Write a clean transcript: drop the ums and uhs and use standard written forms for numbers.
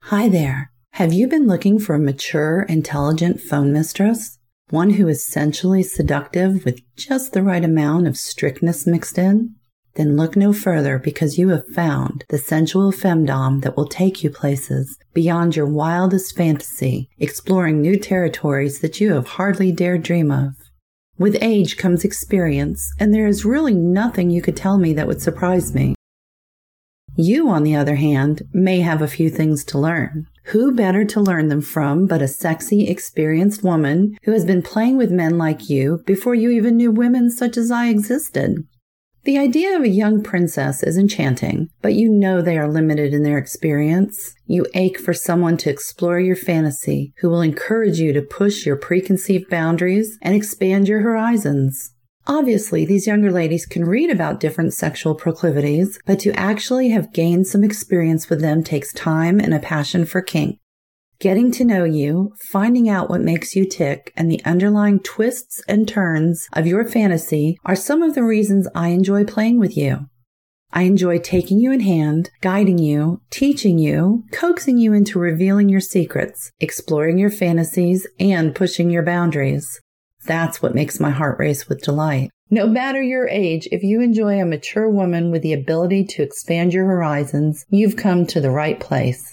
Hi there. Have you been looking for a mature, intelligent phone mistress? One who is sensually seductive with just the right amount of strictness mixed in? Then look no further, because you have found the sensual femdom that will take you places beyond your wildest fantasy, exploring new territories that you have hardly dared dream of. With age comes experience, and there is really nothing you could tell me that would surprise me. You, on the other hand, may have a few things to learn. Who better to learn them from but a sexy, experienced woman who has been playing with men like you before you even knew women such as I existed? The idea of a young princess is enchanting, but you know they are limited in their experience. You ache for someone to explore your fantasy, who will encourage you to push your preconceived boundaries and expand your horizons. Obviously, these younger ladies can read about different sexual proclivities, but to actually have gained some experience with them takes time and a passion for kink. Getting to know you, finding out what makes you tick, and the underlying twists and turns of your fantasy are some of the reasons I enjoy playing with you. I enjoy taking you in hand, guiding you, teaching you, coaxing you into revealing your secrets, exploring your fantasies, and pushing your boundaries. That's what makes my heart race with delight. No matter your age, if you enjoy a mature woman with the ability to expand your horizons, you've come to the right place.